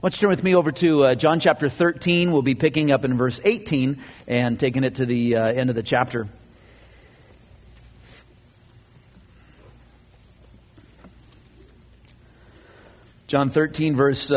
Why don't you turn with me over to John chapter 13. We'll be picking up in verse 18 and taking it to the end of the chapter. John 13, verse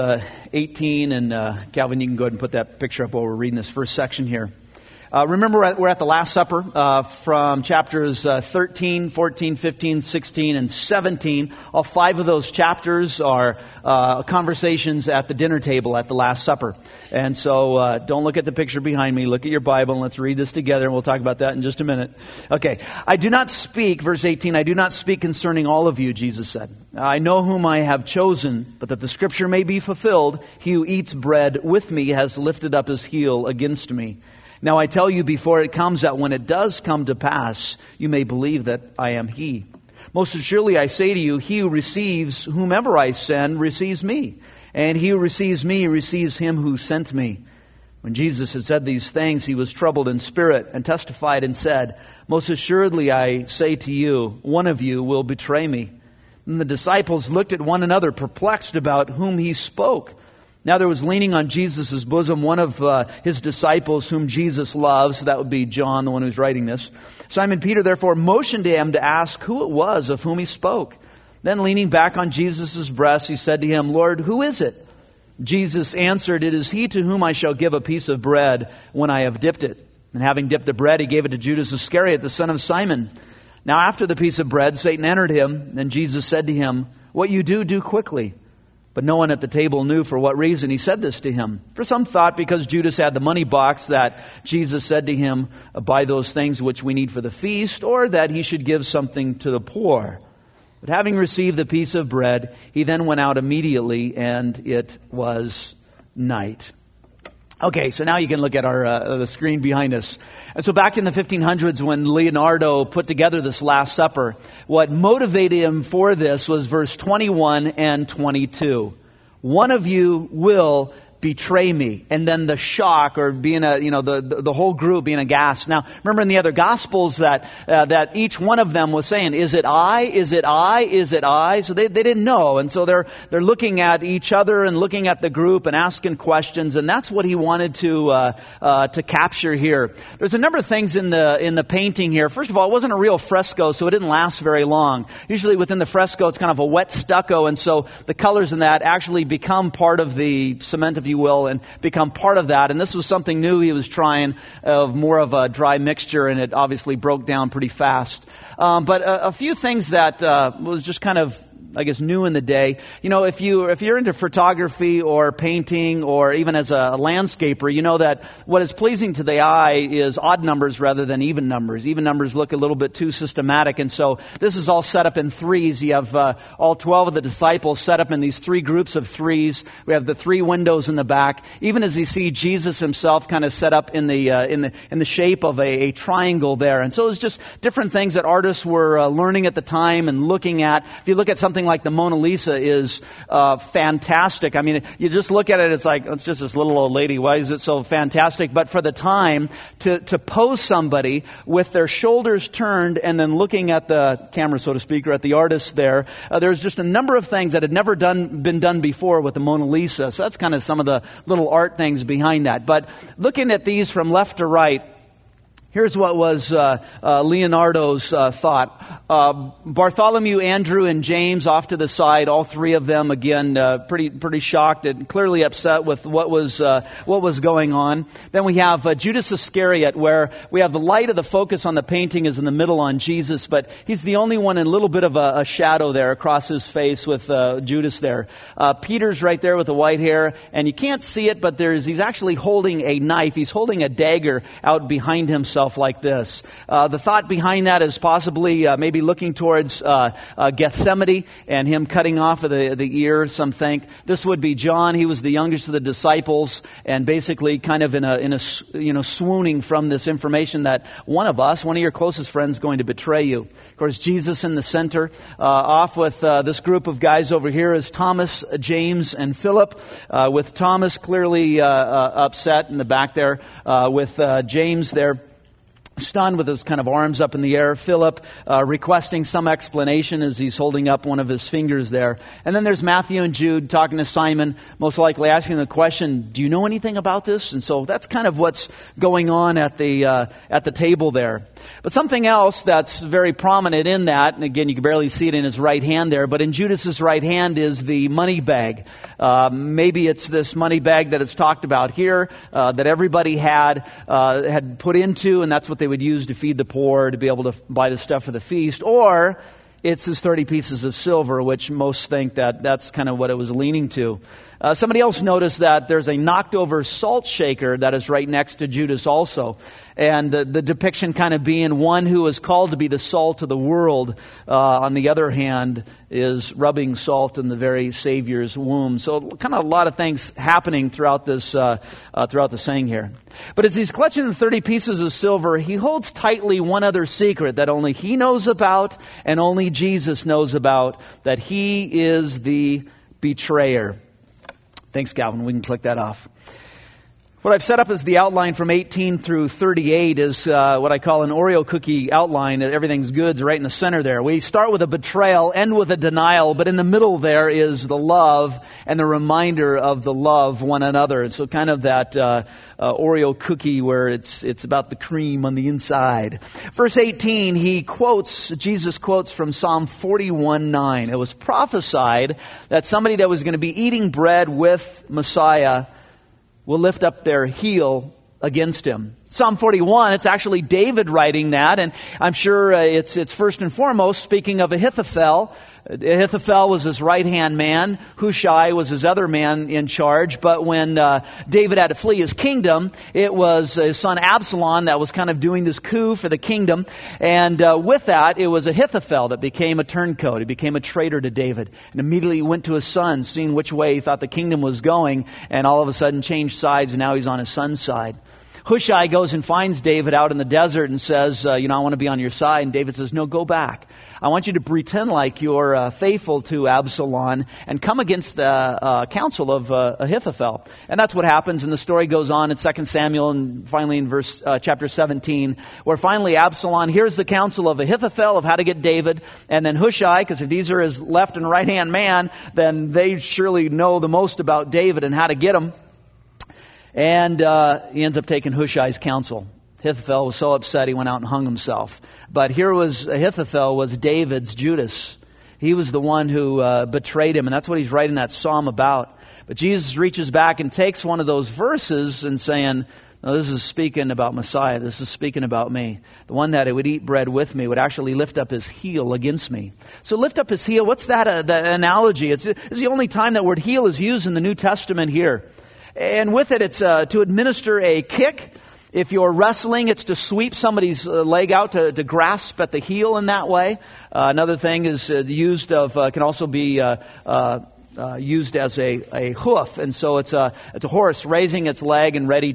18, and Calvin, you can go ahead and put that picture up while we're reading this first section here. Remember, we're at the Last Supper from chapters 13, 14, 15, 16, and 17. All five of those chapters are conversations at the dinner table at the Last Supper. And so don't look at the picture behind me. Look at your Bible, and let's read this together, and we'll talk about that in just a minute. Okay. I do not speak, verse 18, I do not speak concerning all of you, Jesus said. I know whom I have chosen, but that the scripture may be fulfilled, he who eats bread with me has lifted up his heel against me. Now I tell you before it comes that when it does come to pass, you may believe that I am he. Most assuredly I say to you, he who receives whomever I send receives me, and he who receives me receives him who sent me. When Jesus had said these things, he was troubled in spirit and testified and said, Most assuredly I say to you, one of you will betray me. And the disciples looked at one another, perplexed about whom he spoke. Now there was leaning on Jesus' bosom one of his disciples whom Jesus loves. That would be John, the one who's writing this. Simon Peter therefore motioned to him to ask who it was of whom he spoke. Then leaning back on Jesus' breast, he said to him, Lord, who is it? Jesus answered, It is he to whom I shall give a piece of bread when I have dipped it. And having dipped the bread, he gave it to Judas Iscariot, the son of Simon. Now after the piece of bread, Satan entered him. Then Jesus said to him, What you do quickly. But no one at the table knew for what reason he said this to him. For some thought because Judas had the money box that Jesus said to him, Buy those things which we need for the feast, or that he should give something to the poor. But having received the piece of bread, he then went out immediately, and it was night. Okay, so now you can look at the screen behind us. And so back in the 1500s when Leonardo put together this Last Supper, what motivated him for this was verse 21 and 22. One of you will betray me. And then the shock, or being the whole group being aghast. Now, remember in the other Gospels that each one of them was saying, is it I? Is it I? Is it I? So they didn't know. And so they're looking at each other and looking at the group and asking questions. And that's what he wanted to capture here. There's a number of things in the painting here. First of all, it wasn't a real fresco, so it didn't last very long. Usually within the fresco, it's kind of a wet stucco. And so the colors in that actually become part of the cement, if you will, and become part of that. And this was something new he was trying, of more of a dry mixture, and it obviously broke down pretty fast. But a few things that was just kind of, I guess, new in the day. You know, if you're into photography or painting or even as a landscaper, you know that what is pleasing to the eye is odd numbers rather than even numbers. Even numbers look a little bit too systematic, and so this is all set up in threes. You have all 12 of the disciples set up in these three groups of threes. We have the three windows in the back. Even as you see Jesus himself kind of set up in the shape of a triangle there. And so it was just different things that artists were learning at the time and looking at. If you look at something like the Mona Lisa is fantastic. I mean, you just look at it, it's like, it's just this little old lady. Why is it so fantastic? But for the time, to pose somebody with their shoulders turned and then looking at the camera, so to speak, or at the artist there's just a number of things that had never been done before with the Mona Lisa. So that's kind of some of the little art things behind that. But looking at these from left to right, here's what was Leonardo's thought. Bartholomew, Andrew, and James off to the side, all three of them, again, pretty shocked and clearly upset with what was going on. Then we have Judas Iscariot, where we have the light of the focus on the painting is in the middle on Jesus, but he's the only one in a little bit of a shadow there across his face with Judas there. Peter's right there with the white hair, and you can't see it, but he's actually holding a knife. He's holding a dagger out behind himself like this. The thought behind that is possibly maybe looking towards Gethsemane and him cutting off of the ear. Some think this would be John. He was the youngest of the disciples, and basically kind of in a swooning from this information that one of your closest friends, is going to betray you. Of course, Jesus in the center. Off with this group of guys over here is Thomas, James, and Philip. With Thomas clearly upset in the back there. With James there. stunned with his kind of arms up in the air. Philip requesting some explanation as he's holding up one of his fingers there. And then there's Matthew and Jude talking to Simon, most likely asking the question, do you know anything about this? And so that's kind of what's going on at the table there. But something else that's very prominent in that, and again, you can barely see it in his right hand there, but in Judas's right hand is the money bag. Maybe it's this money bag that it's talked about here, that everybody had put into, and that's what they would use to feed the poor, to be able to buy the stuff for the feast. Or it's his 30 pieces of silver, which most think that that's kind of what it was leaning to. Somebody else noticed that there's a knocked over salt shaker that is right next to Judas also. And the depiction kind of being one who is called to be the salt of the world, on the other hand, is rubbing salt in the very Savior's womb. So kind of a lot of things happening throughout this, throughout the saying here. But as he's clutching the 30 pieces of silver, he holds tightly one other secret that only he knows about and only Jesus knows about, that he is the betrayer. Thanks, Calvin. We can click that off. What I've set up as the outline from 18 through 38 is what I call an Oreo cookie outline. Everything's good's right in the center there. We start with a betrayal, end with a denial, but in the middle there is the love and the reminder of the love one another. So kind of that Oreo cookie where it's about the cream on the inside. Verse 18, Jesus quotes from Psalm 41:9. It was prophesied that somebody that was going to be eating bread with Messiah will lift up their heel against him. Psalm 41, it's actually David writing that, and I'm sure it's first and foremost speaking of Ahithophel. Ahithophel was his right-hand man. Hushai was his other man in charge. But when David had to flee his kingdom, it was his son Absalom that was kind of doing this coup for the kingdom. And with that, it was Ahithophel that became a turncoat. He became a traitor to David. And immediately went to his son, seeing which way he thought the kingdom was going, and all of a sudden changed sides, and now he's on his son's side. Hushai goes and finds David out in the desert and says, I want to be on your side. And David says, no, go back. I want you to pretend like you're faithful to Absalom and come against the counsel of Ahithophel. And that's what happens. And the story goes on in 2 Samuel and finally in chapter 17, where finally Absalom hears the counsel of Ahithophel of how to get David. And then Hushai, because if these are his left and right-hand man, then they surely know the most about David and how to get him. And he ends up taking Hushai's counsel. Ahithophel was so upset he went out and hung himself. But here was Ahithophel was David's Judas. He was the one who betrayed him, and that's what he's writing that psalm about. But Jesus reaches back and takes one of those verses and saying, no, this is speaking about Messiah. This is speaking about me. The one that would eat bread with me would actually lift up his heel against me. So lift up his heel, what's that the analogy? It's the only time that word heel is used in the New Testament here. And with it, it's to administer a kick. If you're wrestling, it's to sweep somebody's leg out to grasp at the heel in that way. Another thing is can also be used as a hoof, and so it's a horse raising its leg and ready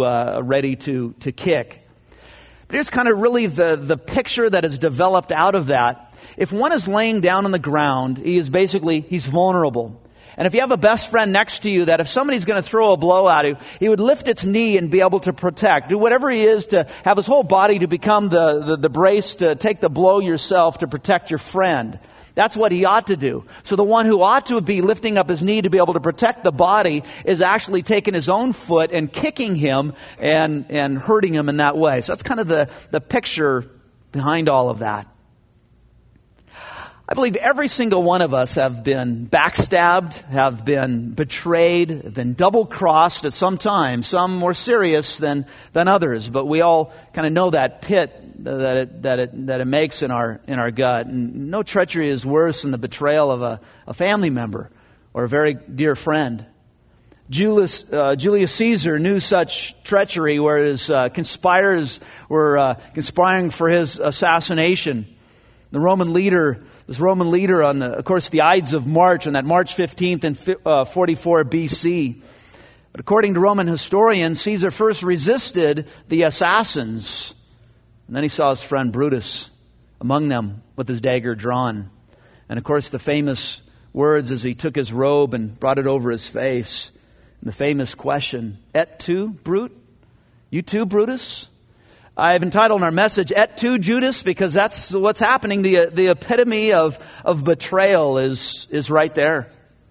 to kick. But here's kind of really the picture that is developed out of that. If one is laying down on the ground, he's vulnerable. And if you have a best friend next to you that if somebody's going to throw a blow at you, he would lift its knee and be able to protect. Do whatever he is to have his whole body to become the brace to take the blow yourself to protect your friend. That's what he ought to do. So the one who ought to be lifting up his knee to be able to protect the body is actually taking his own foot and kicking him and hurting him in that way. So that's kind of the picture behind all of that. I believe every single one of us have been backstabbed, have been betrayed, have been double-crossed at some time, some more serious than others. But we all kind of know that pit that it makes in our gut. And no treachery is worse than the betrayal of a family member or a very dear friend. Julius Caesar knew such treachery, where his conspirators were conspiring for his assassination. This Roman leader on the Ides of March, on that March 15th in 44 BC. But according to Roman historians, Caesar first resisted the assassins. And then he saw his friend Brutus among them with his dagger drawn. And of course, the famous words as he took his robe and brought it over his face. And the famous question, Et tu, Brute? You too, Brutus? I've entitled our message, Et tu, Judas, because that's what's happening. The epitome of betrayal is right there.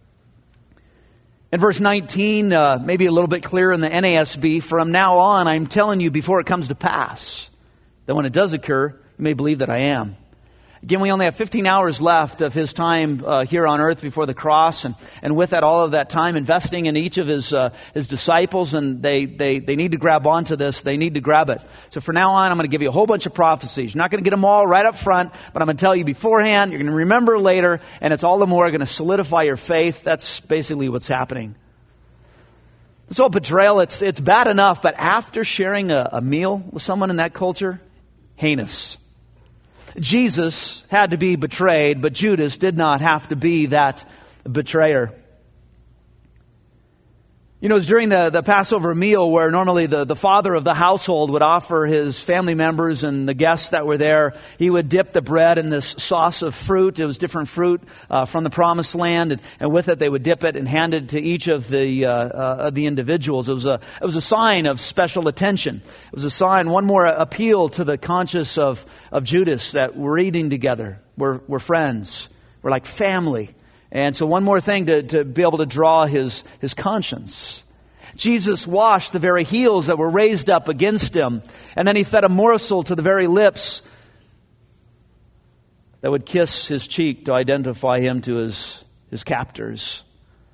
In verse 19, maybe a little bit clearer in the NASB, from now on, I'm telling you before it comes to pass, that when it does occur, you may believe that I am. Again, we only have 15 hours left of his time here on earth before the cross, and with that, all of that time investing in each of his disciples, and they need to grab onto this. They need to grab it. So for now on, I'm going to give you a whole bunch of prophecies. You're not going to get them all right up front, but I'm going to tell you beforehand. You're going to remember later, and it's all the more going to solidify your faith. That's basically what's happening. So betrayal, it's bad enough, but after sharing a meal with someone in that culture, heinous. Jesus had to be betrayed, but Judas did not have to be that betrayer. You know, it was during the Passover meal where normally the father of the household would offer his family members and the guests that were there, he would dip the bread in this sauce of fruit. It was different fruit from the promised land, and with it they would dip it and hand it to each of the individuals. It was a sign of special attention. It was a sign, one more appeal to the conscience of Judas, that we're eating together, we're friends, we're like family. And so one more thing to be able to draw his conscience. Jesus washed the very heels that were raised up against him. And then he fed a morsel to the very lips that would kiss his cheek to identify him to his captors.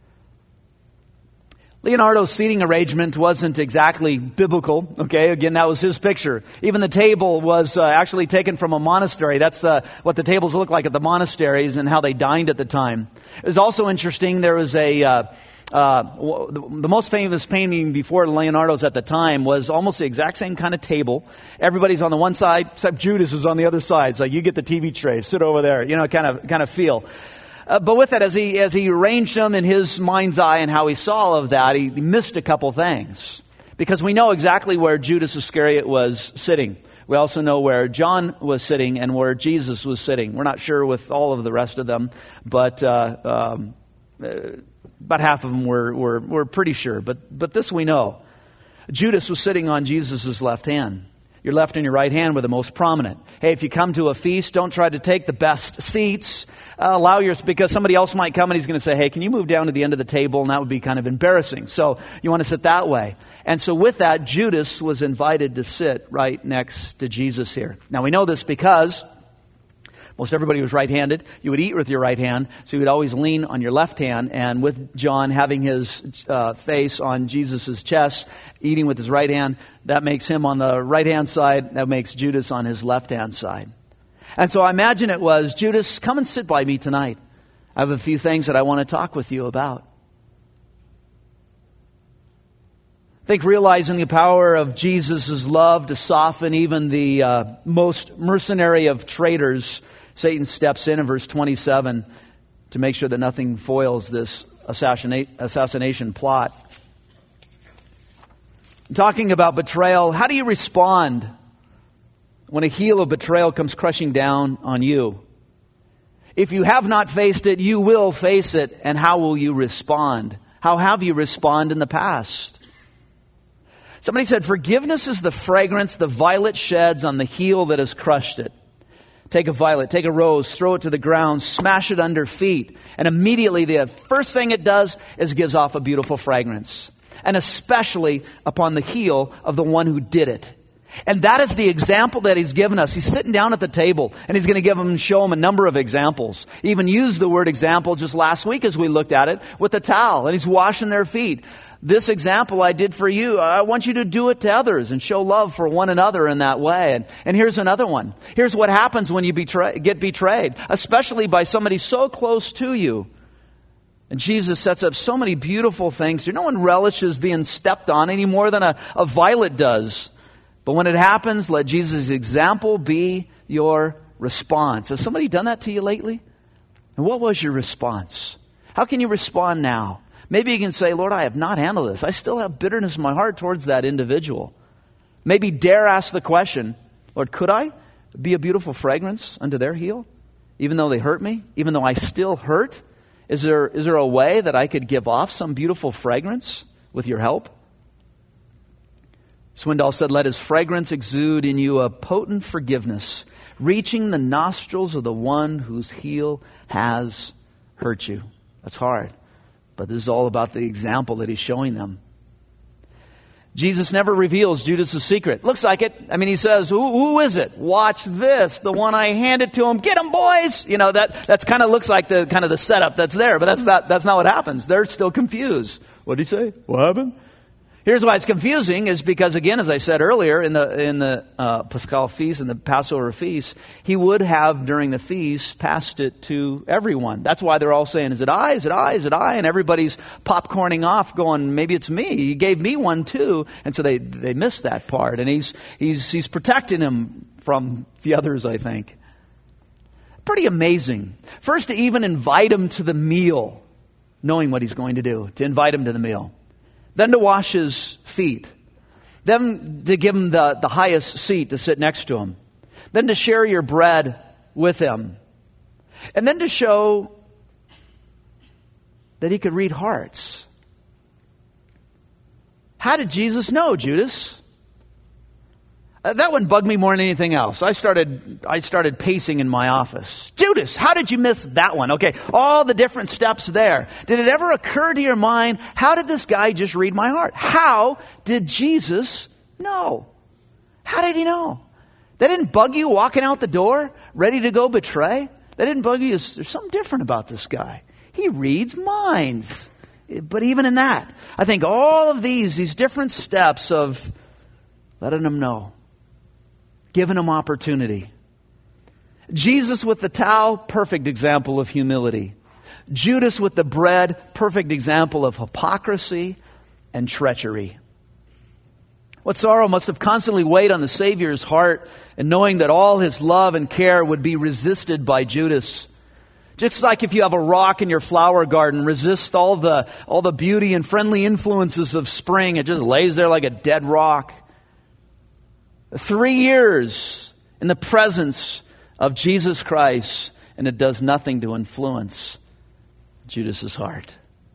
Leonardo's seating arrangement wasn't exactly biblical. Okay, again, that was his picture. Even the table was actually taken from a monastery. That's what the tables looked like at the monasteries and how they dined at the time. It was also interesting. There was the most famous painting before Leonardo's at the time was almost the exact same kind of table. Everybody's on the one side, except Judas is on the other side. So you get the TV tray, sit over there, kind of feel. But with that, as he arranged them in his mind's eye and how he saw all of that, he missed a couple things. Because we know exactly where Judas Iscariot was sitting. We also know where John was sitting and where Jesus was sitting. We're not sure with all of the rest of them, but about half of them we're pretty sure. But this we know. Judas was sitting on Jesus' left hand. Your left and your right hand were the most prominent. Hey, if you come to a feast, don't try to take the best seats. Because somebody else might come and he's going to say, hey, can you move down to the end of the table? And that would be kind of embarrassing. So you want to sit that way. And so with that, Judas was invited to sit right next to Jesus here. Now we know this because most everybody was right-handed. You would eat with your right hand, so you would always lean on your left hand. And with John having his face on Jesus' chest, eating with his right hand, that makes him on the right-hand side. That makes Judas on his left-hand side. And so I imagine it was, Judas, come and sit by me tonight. I have a few things that I want to talk with you about. I think realizing the power of Jesus' love to soften even the most mercenary of traitors, Satan steps in verse 27 to make sure that nothing foils this assassination plot. Talking about betrayal, how do you respond when a heel of betrayal comes crushing down on you? If you have not faced it, you will face it. And how will you respond? How have you responded in the past? Somebody said, forgiveness is the fragrance the violet sheds on the heel that has crushed it. Take a violet, take a rose, throw it to the ground, smash it under feet. And immediately the first thing it does is gives off a beautiful fragrance. And especially upon the heel of the one who did it. And that is the example that he's given us. He's sitting down at the table and he's going to show them a number of examples. He even used the word example just last week as we looked at it with the towel, and he's washing their feet. This example I did for you, I want you to do it to others and show love for one another in that way. And here's another one. Here's what happens when you get betrayed, especially by somebody so close to you. And Jesus sets up so many beautiful things here. No one relishes being stepped on any more than a violet does. But when it happens, let Jesus' example be your response. Has somebody done that to you lately? And what was your response? How can you respond now? Maybe you can say, Lord, I have not handled this. I still have bitterness in my heart towards that individual. Maybe dare ask the question, Lord, could I be a beautiful fragrance unto their heel? Even though they hurt me? Even though I still hurt? Is there a way that I could give off some beautiful fragrance with your help? Swindoll said, let his fragrance exude in you a potent forgiveness, reaching the nostrils of the one whose heel has hurt you. That's hard, but this is all about the example that he's showing them. Jesus never reveals Judas' secret. Looks like it. I mean, he says, who is it? Watch this, the one I handed to him. Get him, boys! You know, that's kind of looks like the kind of the setup that's there, but that's not what happens. They're still confused. What did he say? What happened? Here's why it's confusing is because, again, as I said earlier, in the Paschal feast, in the Passover feast, he would have, during the feast, passed it to everyone. That's why they're all saying, is it I? Is it I? Is it I? And everybody's popcorning off going, maybe it's me. He gave me one too. And so they missed that part. And he's protecting him from the others, I think. Pretty amazing. First, to even invite him to the meal, knowing what he's going to do, to invite him to the meal. Then to wash his feet. Then to give him the highest seat to sit next to him. Then to share your bread with him. And then to show that he could read hearts. How did Jesus know, Judas? That one bugged me more than anything else. I started pacing in my office. Judas, how did you miss that one? Okay, all the different steps there. Did it ever occur to your mind, how did this guy just read my heart? How did Jesus know? How did he know? That didn't bug you walking out the door, ready to go betray? That didn't bug you? There's something different about this guy. He reads minds. But even in that, I think all of these different steps of letting him know. Giving him opportunity. Jesus with the towel, perfect example of humility. Judas with the bread, perfect example of hypocrisy and treachery. What sorrow must have constantly weighed on the Savior's heart in knowing that all his love and care would be resisted by Judas. Just like if you have a rock in your flower garden, resist all the beauty and friendly influences of spring. It just lays there like a dead rock. 3 years in the presence of Jesus Christ, and it does nothing to influence Judas' heart.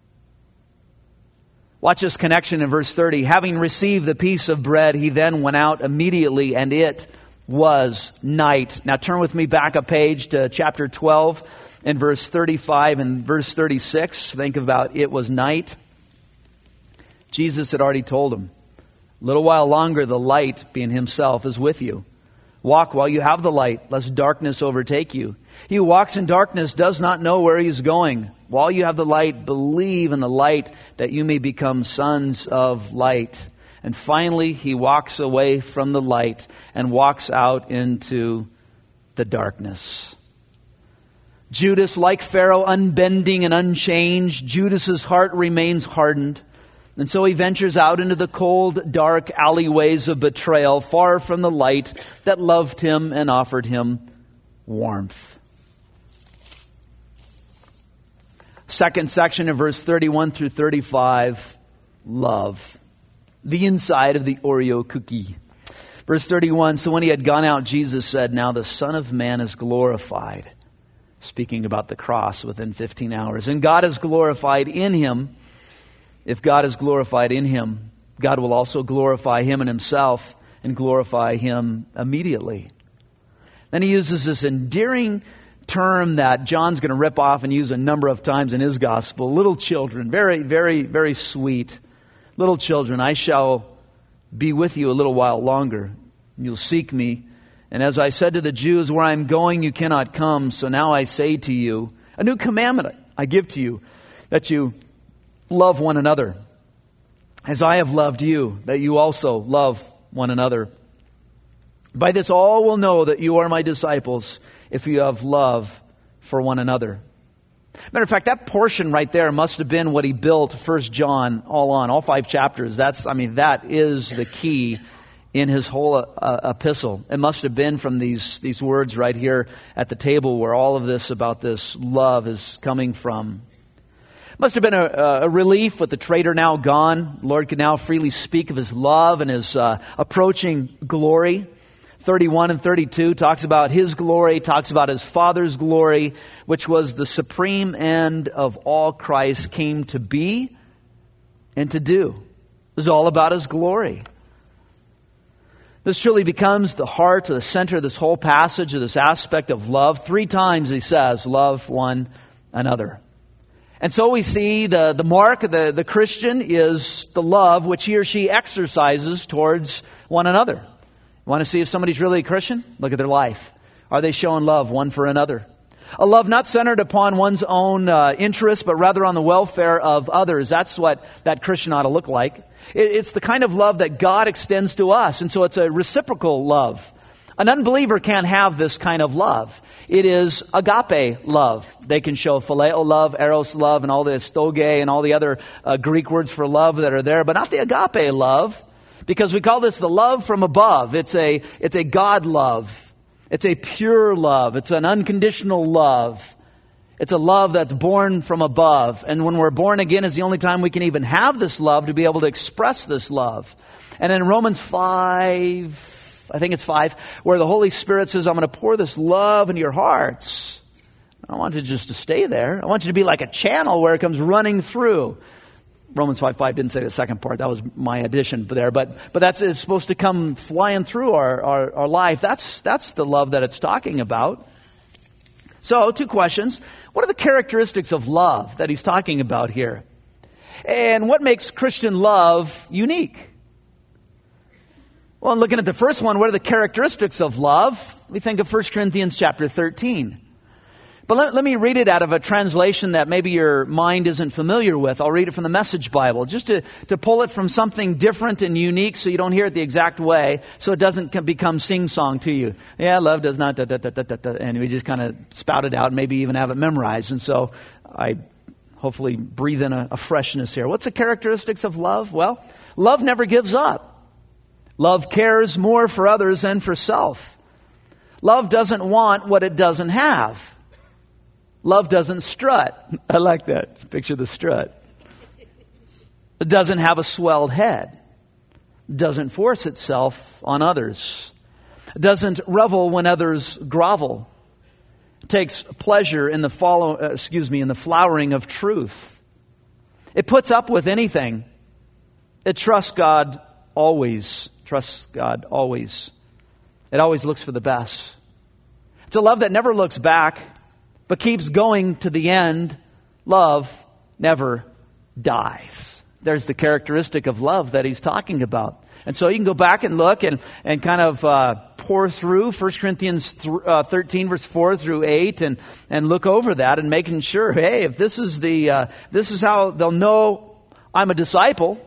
Watch this connection in verse 30. Having received the piece of bread, he then went out immediately, and it was night. Now turn with me back a page to chapter 12 and verse 35 and verse 36. Think about it was night. Jesus had already told him, a little while longer, the light, being himself, is with you. Walk while you have the light, lest darkness overtake you. He who walks in darkness does not know where he is going. While you have the light, believe in the light, that you may become sons of light. And finally, he walks away from the light and walks out into the darkness. Judas, like Pharaoh, unbending and unchanged, Judas's heart remains hardened. And so he ventures out into the cold, dark alleyways of betrayal, far from the light that loved him and offered him warmth. Second section of verse 31 through 35, love. The inside of the Oreo cookie. Verse 31, so when he had gone out, Jesus said, now the Son of Man is glorified. Speaking about the cross within 15 hours. And God is glorified in him. If God is glorified in him, God will also glorify him in himself and glorify him immediately. Then he uses this endearing term that John's going to rip off and use a number of times in his gospel. Little children, very, very, very sweet. Little children, I shall be with you a little while longer. You'll seek me. And as I said to the Jews, where I am going, you cannot come. So now I say to you, a new commandment I give to you, that you love one another, as I have loved you, that you also love one another. By this all will know that you are my disciples, if you have love for one another. Matter of fact, that portion right there must have been what he built 1 John all 5 chapters. That is the key in his whole epistle. It must have been from these words right here at the table where all of this about this love is coming from. Must have been a relief with the traitor now gone. The Lord could now freely speak of his love and his approaching glory. 31 and 32 talks about his glory, talks about his Father's glory, which was the supreme end of all Christ came to be and to do. It was all about his glory. This truly becomes the heart or the center of this whole passage, of this aspect of love. 3 times he says, love one another. And so we see the mark of the Christian is the love which he or she exercises towards one another. You want to see if somebody's really a Christian? Look at their life. Are they showing love one for another? A love not centered upon one's own interests, but rather on the welfare of others. That's what that Christian ought to look like. It's the kind of love that God extends to us. And so it's a reciprocal love. An unbeliever can't have this kind of love. It is agape love. They can show phileo love, eros love, and all the stoge and all the other Greek words for love that are there, but not the agape love, because we call this the love from above. It's a God love. It's a pure love. It's an unconditional love. It's a love that's born from above. And when we're born again is the only time we can even have this love, to be able to express this love. And in Romans 5... I think it's 5, where the Holy Spirit says, I'm going to pour this love into your hearts. I don't want it just to stay there. I want you to be like a channel where it comes running through. Romans 5:5 didn't say the second part. That was my addition there. But it's supposed to come flying through our life. That's the love that it's talking about. So, 2 questions. What are the characteristics of love that he's talking about here? And what makes Christian love unique? Well, looking at the first one, what are the characteristics of love? We think of 1 Corinthians chapter 13. But let me read it out of a translation that maybe your mind isn't familiar with. I'll read it from the Message Bible, just to pull it from something different and unique so you don't hear it the exact way, so it doesn't become sing-song to you. Yeah, love does not, and we just kind of spout it out and maybe even have it memorized. And so I hopefully breathe in a freshness here. What's the characteristics of love? Well, love never gives up. Love cares more for others than for self. Love doesn't want what it doesn't have. Love doesn't strut. I like that. Picture the strut. It doesn't have a swelled head. It doesn't force itself on others. It doesn't revel when others grovel. It takes pleasure in the flowering of truth. It puts up with anything. It trusts God always. Trusts God always. It always looks for the best. It's a love that never looks back, but keeps going to the end. Love never dies. There's the characteristic of love that he's talking about. And so you can go back and look and kind of pour through 1 Corinthians 13, verse 4 through 8, and look over that and making sure, hey, if this is how they'll know I'm a disciple.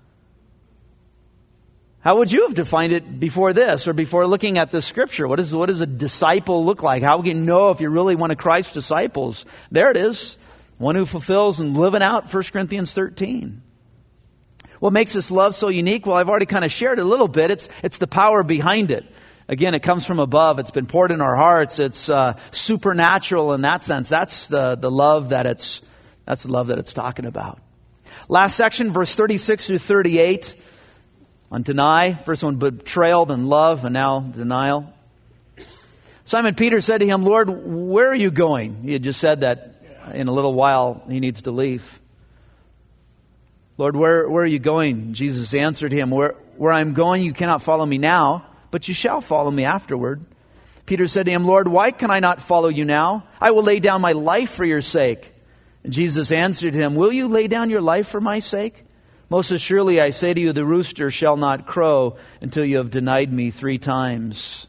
How would you have defined it before this, or before looking at this scripture? What does a disciple look like? How can you know if you're really one of Christ's disciples? There it is. One who fulfills and living out 1 Corinthians 13. What makes this love so unique? Well, I've already kind of shared it a little bit. It's the power behind it. Again, it comes from above. It's been poured in our hearts. It's supernatural in that sense. That's the love that it's talking about. Last section, verse 36 through 38. On deny, first one, betrayal, then love, and now denial. Simon Peter said to him, Lord, where are you going? He had just said that in a little while he needs to leave. Lord, where are you going? Jesus answered him, where I'm going, you cannot follow me now, but you shall follow me afterward. Peter said to him, Lord, why can I not follow you now? I will lay down my life for your sake. And Jesus answered him, will you lay down your life for my sake? Most assuredly, I say to you, the rooster shall not crow until you have denied me 3 times.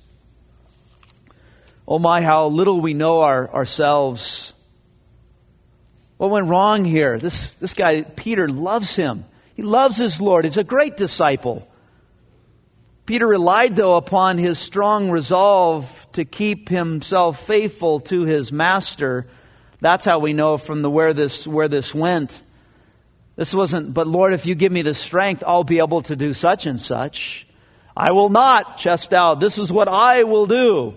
Oh my, how little we know ourselves. What went wrong here? This guy, Peter, loves him. He loves his Lord. He's a great disciple. Peter relied, though, upon his strong resolve to keep himself faithful to his master. That's how we know from where this went. This wasn't, but Lord, if you give me the strength, I'll be able to do such and such. I will not, chest out. This is what I will do.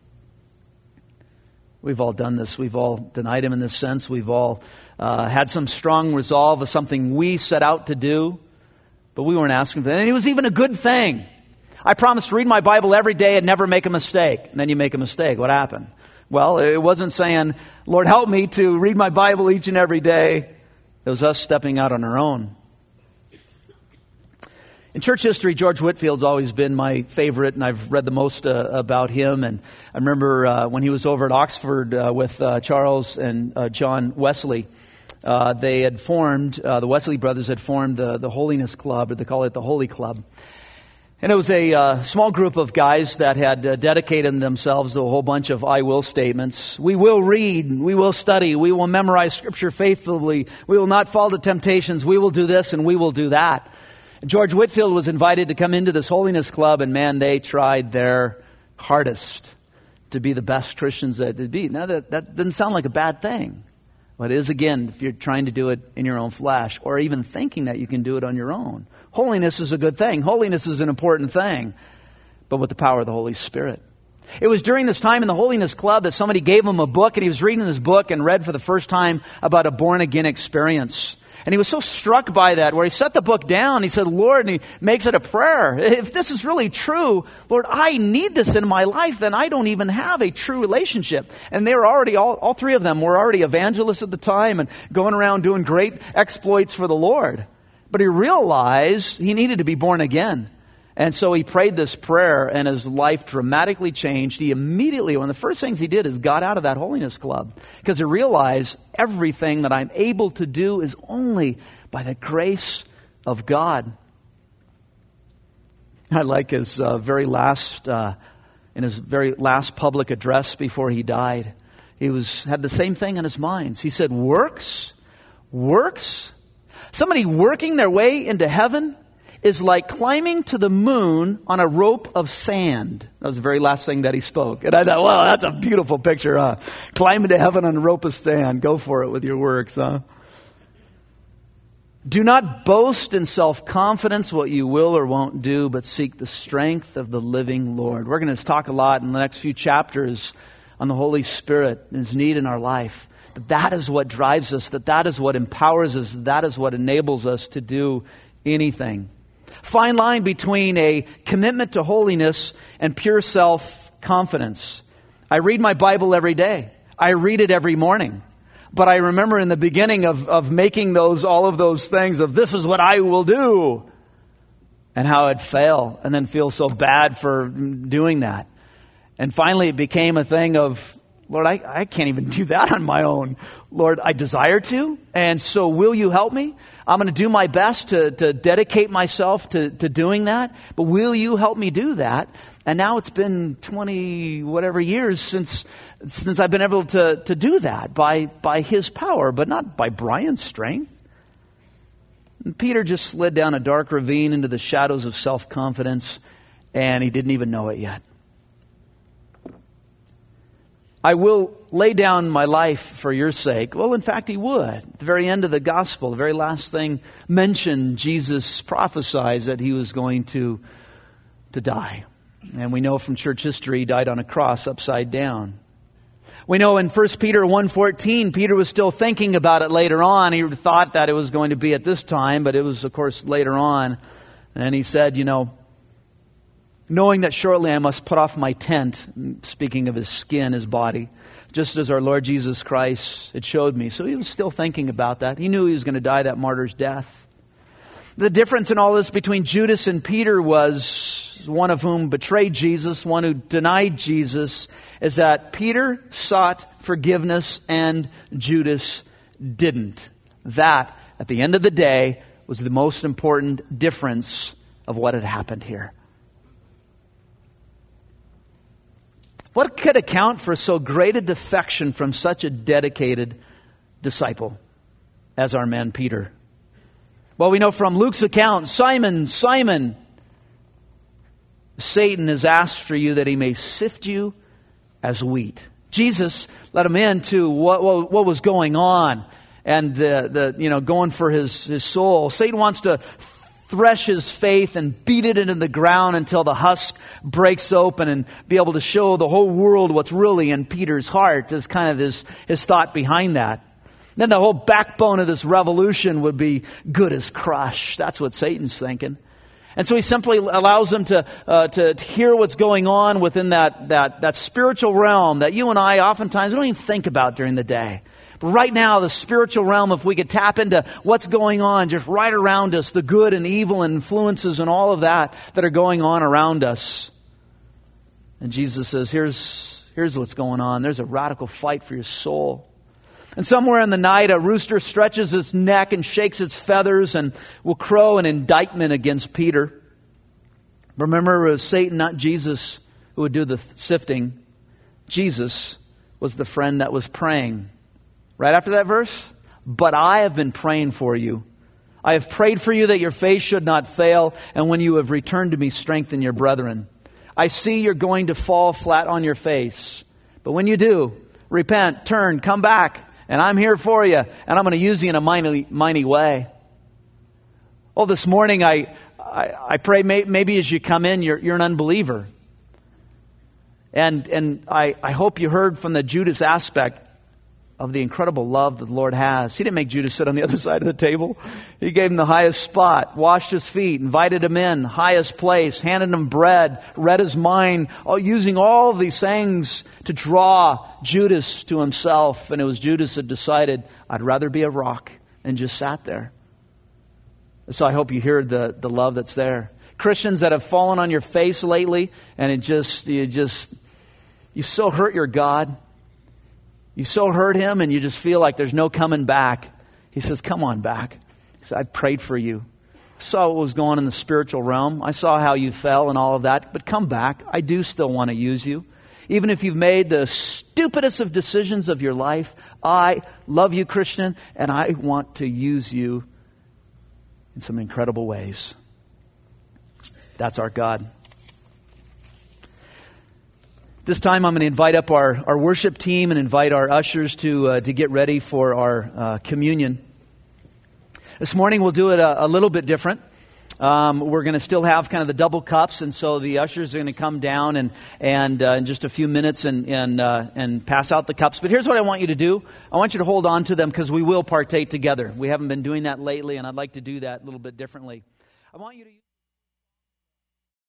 We've all done this. We've all denied him in this sense. We've all had some strong resolve of something we set out to do, but we weren't asking for that. And it was even a good thing. I promised to read my Bible every day and never make a mistake. And then you make a mistake. What happened? Well, it wasn't saying, Lord, help me to read my Bible each and every day. It was us stepping out on our own. In church history, George Whitfield's always been my favorite, and I've read the most about him. And I remember when he was over at Oxford with Charles and John Wesley, they had formed, the Wesley brothers had formed the Holiness Club, or they call it the Holy Club. And it was a small group of guys that had dedicated themselves to a whole bunch of I will statements. We will read, we will study, we will memorize Scripture faithfully, we will not fall to temptations, we will do this and we will do that. George Whitfield was invited to come into this Holiness Club, and man, they tried their hardest to be the best Christians that they'd be. Now that doesn't sound like a bad thing. But it is, again, if you're trying to do it in your own flesh, or even thinking that you can do it on your own. Holiness is a good thing. Holiness is an important thing, but with the power of the Holy Spirit. It was during this time in the Holiness Club that somebody gave him a book, and he was reading this book and read for the first time about a born-again experience. And he was so struck by that, where he set the book down, he said, Lord, and he makes it a prayer. If this is really true, Lord, I need this in my life, then I don't even have a true relationship. And they were already, all three of them were already evangelists at the time and going around doing great exploits for the Lord. But he realized he needed to be born again. And so he prayed this prayer, and his life dramatically changed. He immediately, one of the first things he did is got out of that Holiness Club, because he realized everything that I'm able to do is only by the grace of God. I like his very last public address before he died. He had the same thing in his mind. He said, works? Somebody working their way into heaven is like climbing to the moon on a rope of sand. That was the very last thing that he spoke. And I thought, well, that's a beautiful picture, huh? Climbing to heaven on a rope of sand. Go for it with your works, huh? Do not boast in self-confidence what you will or won't do, but seek the strength of the living Lord. We're going to talk a lot in the next few chapters on the Holy Spirit and His need in our life. That is what drives us, that is what empowers us, that is what enables us to do anything. Fine line between a commitment to holiness and pure self-confidence. I read my Bible every day. I read it every morning. But I remember in the beginning of making all of those things of this is what I will do, and how I'd fail and then feel so bad for doing that. And finally it became a thing of, Lord, I can't even do that on my own. Lord, I desire to, and so will you help me? I'm going to do my best to dedicate myself to doing that, but will you help me do that? And now it's been 20 whatever years since I've been able to do that by His power, but not by Brian's strength. And Peter just slid down a dark ravine into the shadows of self-confidence, and he didn't even know it yet. I will lay down my life for your sake. Well, in fact, he would. At the very end of the gospel, the very last thing mentioned, Jesus prophesied that he was going to die. And we know from church history, he died on a cross upside down. We know in 1 Peter 1:14, Peter was still thinking about it later on. He thought that it was going to be at this time, but it was, of course, later on. And he said, knowing that shortly I must put off my tent, speaking of his skin, his body, just as our Lord Jesus Christ had showed me. So he was still thinking about that. He knew he was going to die that martyr's death. The difference in all this between Judas and Peter was one of whom betrayed Jesus, one who denied Jesus, is that Peter sought forgiveness and Judas didn't. That, at the end of the day, was the most important difference of what had happened here. What could account for so great a defection from such a dedicated disciple as our man Peter? Well, we know from Luke's account, Simon, Simon, Satan has asked for you that he may sift you as wheat. Jesus let him into what was going on and going for his soul. Satan wants to thresh his faith and beat it into the ground until the husk breaks open and be able to show the whole world what's really in Peter's heart. Is kind of his thought behind that. Then the whole backbone of this revolution would be good as crushed. That's what Satan's thinking. And so he simply allows them to hear what's going on within that spiritual realm that you and I oftentimes don't even think about during the day. But right now, the spiritual realm, if we could tap into what's going on just right around us, the good and evil influences and all of that are going on around us. And Jesus says, here's what's going on. There's a radical fight for your soul. And somewhere in the night, a rooster stretches its neck and shakes its feathers and will crow an indictment against Peter. Remember, it was Satan, not Jesus, who would do the sifting. Jesus was the friend that was praying. Right after that verse, but I have been praying for you. I have prayed for you that your faith should not fail, and when you have returned to me, strengthen your brethren. I see you're going to fall flat on your face. But when you do, repent, turn, come back, and I'm here for you, and I'm going to use you in a mighty way. Oh, this morning I pray maybe as you come in, you're an unbeliever. And I hope you heard from the Judas aspect of the incredible love that the Lord has. He didn't make Judas sit on the other side of the table. He gave him the highest spot, washed his feet, invited him in, highest place, handed him bread, read his mind, using all of these things to draw Judas to himself. And it was Judas that decided, I'd rather be a rock, and just sat there. So I hope you hear the love that's there. Christians that have fallen on your face lately, and you've so hurt your God. You've so hurt him, and you just feel like there's no coming back. He says, come on back. He said, I prayed for you. I saw what was going on in the spiritual realm. I saw how you fell and all of that. But come back. I do still want to use you. Even if you've made the stupidest of decisions of your life, I love you, Christian, and I want to use you in some incredible ways. That's our God. This time I'm going to invite up our worship team and invite our ushers to get ready for our communion. This morning we'll do it a little bit different. We're going to still have kind of the double cups, and so the ushers are going to come down and in just a few minutes and pass out the cups. But here's what I want you to do. I want you to hold on to them because we will partake together. We haven't been doing that lately, and I'd like to do that a little bit differently. I want you to